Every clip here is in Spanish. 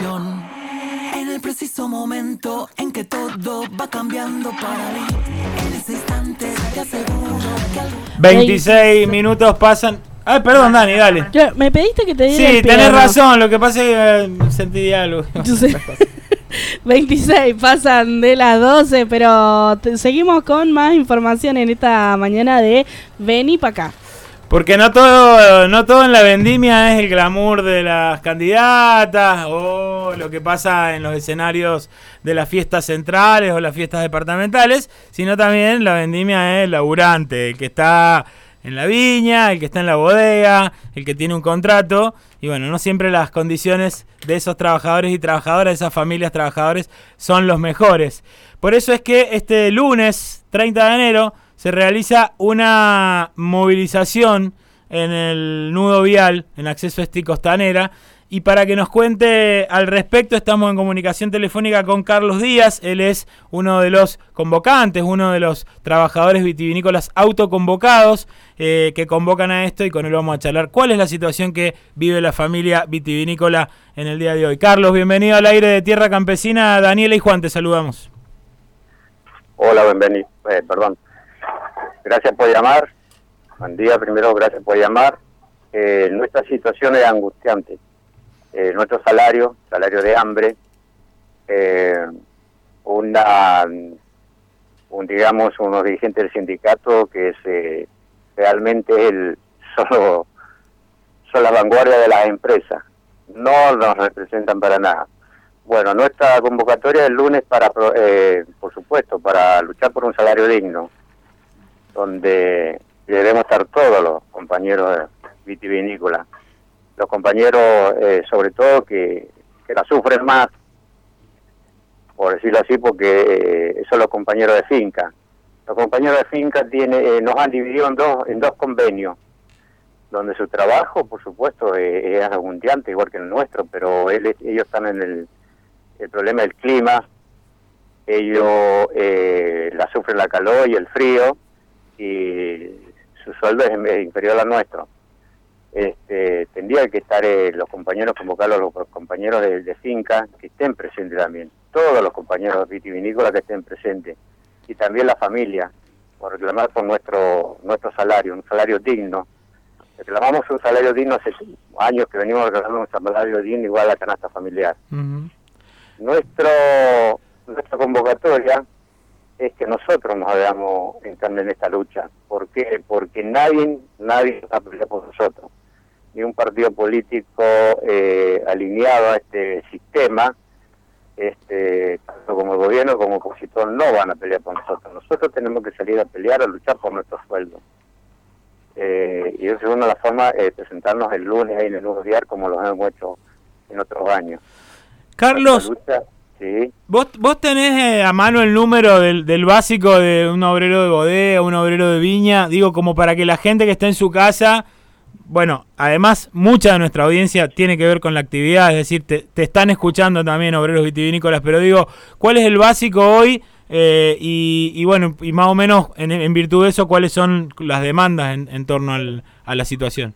situación. En el preciso momento en que todo va cambiando para mí. En ese instante te aseguro que algo... 26 minutos pasan. Ay, perdón, Dani, dale. Me pediste que te diera Sí, el tenés piano. razón, lo que pasa es que sentí algo. Yo sé. 26 pasan de las 12, pero seguimos con más información en esta mañana de Vení pa' acá. Porque no todo en la vendimia es el glamour de las candidatas o lo que pasa en los escenarios de las fiestas centrales o las fiestas departamentales, sino también la vendimia es el laburante, el que está en la viña, el que está en la bodega, el que tiene un contrato. Y bueno, no siempre las condiciones de esos trabajadores y trabajadoras, de esas familias trabajadores, son los mejores. Por eso es que este lunes 30 de enero se realiza una movilización en el nudo vial, en acceso Esti Costanera. Y para que nos cuente al respecto, estamos en comunicación telefónica con Carlos Díaz. Él es uno de los convocantes, uno de los trabajadores vitivinícolas autoconvocados que convocan a esto, y con él vamos a charlar cuál es la situación que vive la familia vitivinícola en el día de hoy. Carlos, bienvenido al aire de Tierra Campesina. Daniela y Juan, te saludamos. Hola, bienvenido. Perdón. Gracias por llamar. Buen día, primero, gracias por llamar. Nuestra situación es angustiante. Nuestro salario de hambre, digamos, unos dirigentes del sindicato que es realmente son la vanguardia de las empresas, no nos representan para nada. Bueno, nuestra convocatoria el lunes por supuesto, para luchar por un salario digno, donde debemos estar todos los compañeros vitivinícolas. Los compañeros, sobre todo, que la sufren más, por decirlo así, porque son los compañeros de finca. Los compañeros de finca nos han dividido en dos convenios, donde su trabajo, por supuesto, es angustiante, igual que el nuestro, pero ellos están en el problema del clima. Ellos la sufren la calor y el frío, y su sueldo es inferior al nuestro. Tendría que estar los compañeros, convocarlos, los compañeros de finca que estén presentes también, todos los compañeros vitivinícolas que estén presentes, y también la familia, por reclamar por nuestro salario, un salario digno. Reclamamos un salario digno hace años que venimos reclamando un salario digno igual a la canasta familiar. Uh-huh. Nuestra convocatoria es que nosotros nos hagamos entrar en esta lucha. ¿Por qué? Porque nadie va a pelear por nosotros. Ni un partido político alineado a este sistema, tanto como el gobierno como el opositor, no van a pelear por nosotros. Nosotros tenemos que salir a pelear, a luchar por nuestros sueldos. Y eso es una de las formas de presentarnos el lunes ahí en el nuevo diario, como lo hemos hecho en otros años. Carlos, ¿sí? ¿Vos tenés a mano el número del básico de un obrero de bodega, un obrero de viña? Digo, como para que la gente que está en su casa, bueno, además mucha de nuestra audiencia tiene que ver con la actividad, es decir, te están escuchando también obreros vitivinícolas, pero digo, ¿cuál es el básico hoy? Y bueno, y más o menos en virtud de eso, ¿cuáles son las demandas en torno a la situación?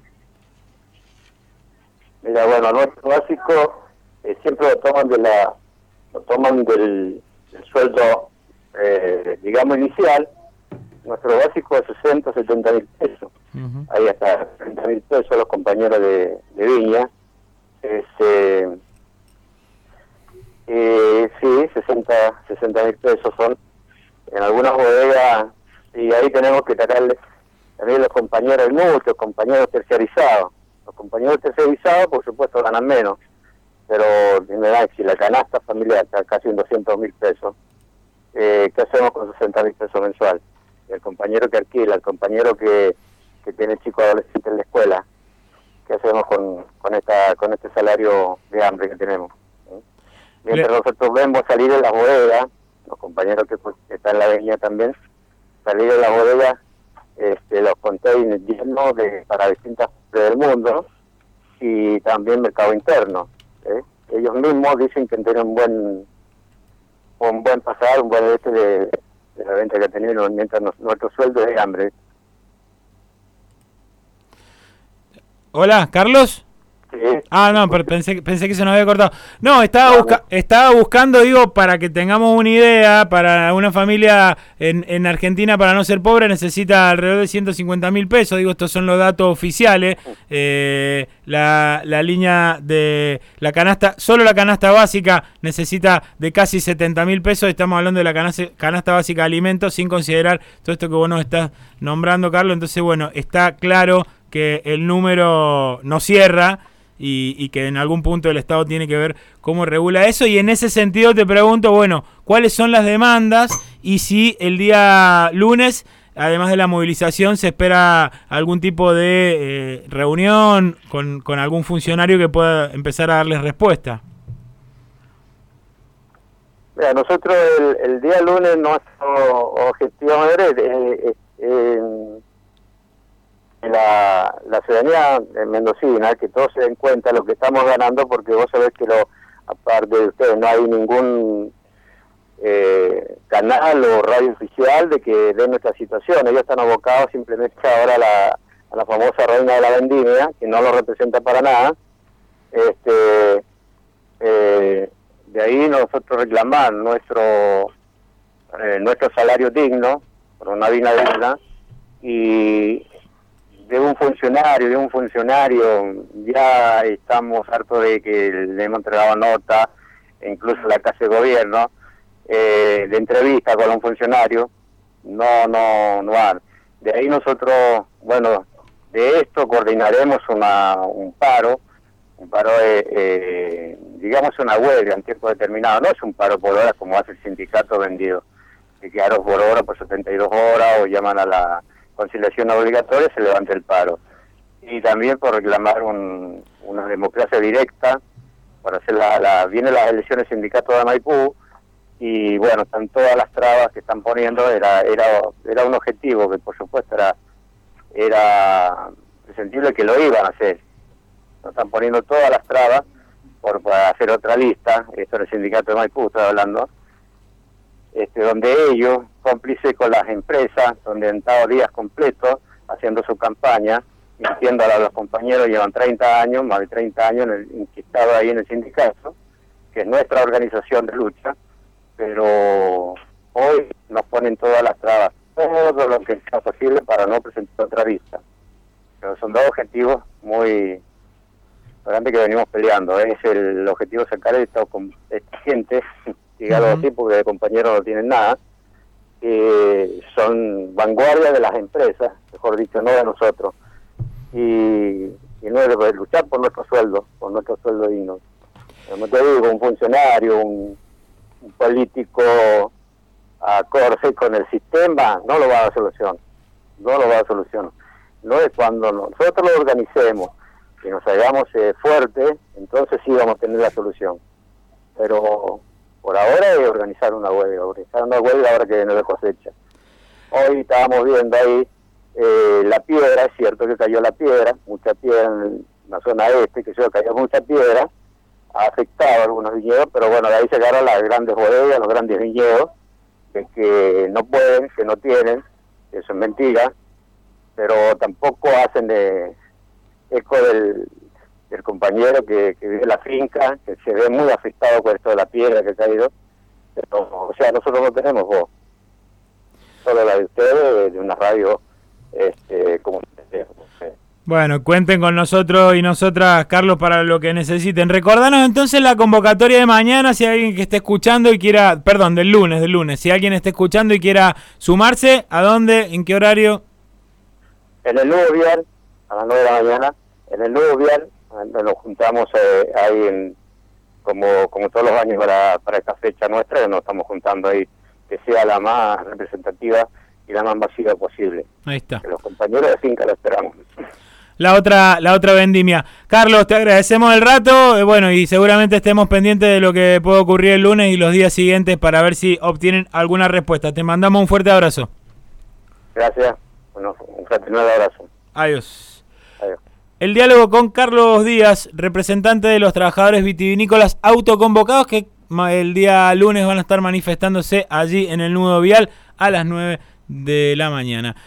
Mira, bueno, nuestro básico siempre lo toman del sueldo, digamos, inicial. Nuestro básico es 60, 70 mil pesos. Uh-huh. Ahí hasta 30 mil pesos los compañeros de viña. Sí, 60 mil pesos son en algunas bodegas, y ahí tenemos que tratarle también los compañeros, muchos compañeros terciarizados. Los compañeros terciarizados, por supuesto, ganan menos, pero en verdad, si la canasta familiar está casi en 200 mil pesos, ¿qué hacemos con 60 mil pesos mensual? El compañero que alquila, el compañero que tiene chicos adolescentes en la escuela, ¿qué hacemos con este salario de hambre que tenemos? Mientras nosotros vemos salir de las bodegas, los compañeros que están en la avenida también, salir de las bodegas, los containers llenos para distintas partes del mundo, y también mercado interno. Ellos mismos dicen que tienen un buen pasar, un buen de la venta que ha tenido, mientras nuestro sueldo es de hambre. Hola, Carlos. Sí. Ah, no, pero pensé que se nos había cortado. No, estaba buscando, digo, para que tengamos una idea, para una familia en Argentina, para no ser pobre, necesita alrededor de 150.000 pesos. Digo, estos son los datos oficiales. La línea de la canasta, solo la canasta básica necesita de casi 70.000 pesos. Estamos hablando de la canasta básica de alimentos, sin considerar todo esto que vos nos estás nombrando, Carlos. Entonces, bueno, está claro que el número no cierra. Y que en algún punto el Estado tiene que ver cómo regula eso. Y en ese sentido te pregunto, bueno, ¿cuáles son las demandas? Y si el día lunes, además de la movilización, se espera algún tipo de reunión con algún funcionario que pueda empezar a darles respuesta. Mira, nosotros el día lunes nuestro objetivo es la ciudadanía mendocina, que todos se den cuenta de lo que estamos ganando, porque vos sabés que aparte de ustedes no hay ningún canal o radio oficial de que dé nuestra situación. Ellos están abocados simplemente ahora a la famosa reina de la vendimia, que no lo representa para nada. De ahí nosotros reclamar nuestro salario digno, por una vida digna, y de un funcionario, ya estamos hartos de que le hemos entregado nota, incluso la Casa de Gobierno, de entrevista con un funcionario, no van. De ahí nosotros, bueno, de esto coordinaremos un paro, digamos una huelga en tiempo determinado, no es un paro por horas como hace el sindicato vendido, que quedaron por hora, por 72 horas, o llaman a la conciliación obligatoria, se levanta el paro. Y también por reclamar una democracia directa, para hacer vienen las elecciones sindicatos de Maipú, y bueno, están todas las trabas que están poniendo, era un objetivo que por supuesto era presentible que lo iban a hacer. Nos están poniendo todas las trabas para hacer otra lista, esto es el sindicato de Maipú, estoy hablando, donde ellos, cómplices con las empresas, donde han estado días completos haciendo su campaña, mintiendo a los compañeros, llevan 30 años, más de 30 años enquistados ahí en el sindicato, que es nuestra organización de lucha, pero hoy nos ponen todas las trabas, todo lo que sea posible para no presentar otra lista. Pero son dos objetivos muy grandes que venimos peleando. Es el objetivo de sacar esta gente, dígalo así, porque de compañeros no tienen nada, son vanguardia de las empresas, mejor dicho, no de nosotros, y no es de luchar por nuestro sueldo digno. Como te digo, un funcionario, un político acorde con el sistema no lo va a dar solución, no es cuando nosotros lo organicemos y nos hagamos fuertes, entonces sí vamos a tener la solución, pero por ahora es organizar una huelga ahora que viene de cosecha. Hoy estábamos viendo ahí la piedra, es cierto que cayó mucha piedra en la zona este, que cayó mucha piedra, ha afectado a algunos viñedos, pero bueno, de ahí se agarran las grandes bodegas, los grandes viñedos, que no pueden, que no tienen, eso es mentira, pero tampoco hacen eco del compañero que vive en la finca, que se ve muy afectado por esto de la piedra que ha caído. Pero, o sea, nosotros no tenemos voz, solo la de ustedes, de una radio comunitaria. Bueno, cuenten con nosotros y nosotras, Carlos, para lo que necesiten. Recordanos entonces la convocatoria de mañana, si hay alguien que esté escuchando y quiera, perdón, del lunes, si alguien está escuchando y quiera sumarse, ¿a dónde, en qué horario? En el nuevo vial, a las 9 de la mañana, en el nuevo vial, nos juntamos ahí como todos los años para esta fecha nuestra, que nos estamos juntando ahí, que sea la más representativa y la más masiva posible. Ahí está. Que los compañeros de finca lo esperamos. La otra vendimia. Carlos, te agradecemos el rato, bueno, y seguramente estemos pendientes de lo que puede ocurrir el lunes y los días siguientes para ver si obtienen alguna respuesta. Te mandamos un fuerte abrazo. Gracias. Bueno, un fraternal abrazo. Adiós. Adiós. El diálogo con Carlos Díaz, representante de los trabajadores vitivinícolas autoconvocados, que el día lunes van a estar manifestándose allí en el nudo vial a las 9 de la mañana.